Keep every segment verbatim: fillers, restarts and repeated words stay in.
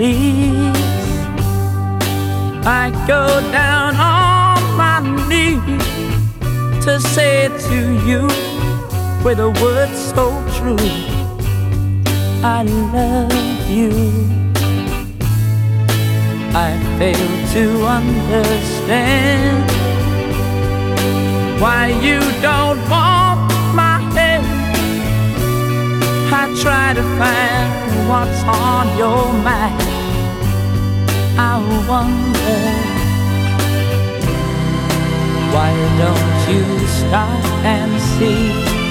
please. I go down on my knees to say to you with a word so true, I love you. I fail to understand why you don't want my hand. I try to find what's on your mind. I wonder, why don't you stop and see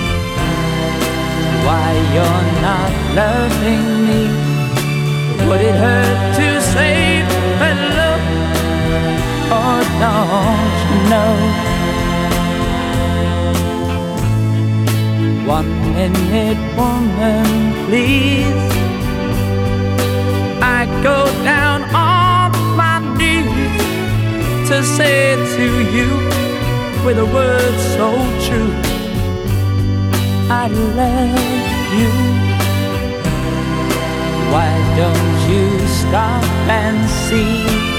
why you're not loving me? Would it hurt to say hello? Or don't you know? One minute, woman, please. I go down on my knees to say to you with a word so true, I love you. Why don't you stop and see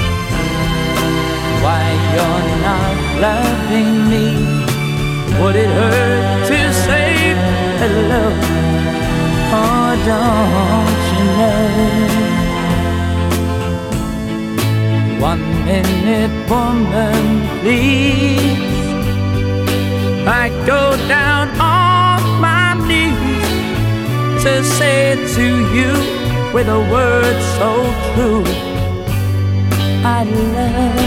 why you're not loving me? Would it hurt to say hello? Oh, don't you know? One minute, woman, please. I go down on my knees to say to you with a word so true, I love